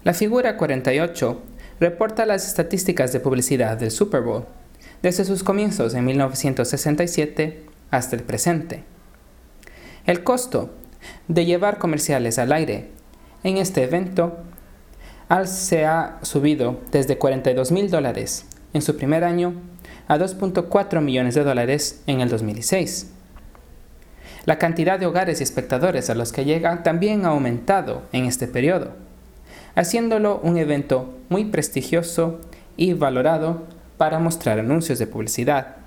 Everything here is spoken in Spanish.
La figura 48 reporta las estadísticas de publicidad del Super Bowl, desde sus comienzos en 1967 hasta el presente. El costo de llevar comerciales al aire en este evento se ha subido desde $42,000 en su primer año a $2.4 millones en el 2006. La cantidad de hogares y espectadores a los que llegan también ha aumentado en este periodo, haciéndolo un evento muy prestigioso y valorado para mostrar anuncios de publicidad.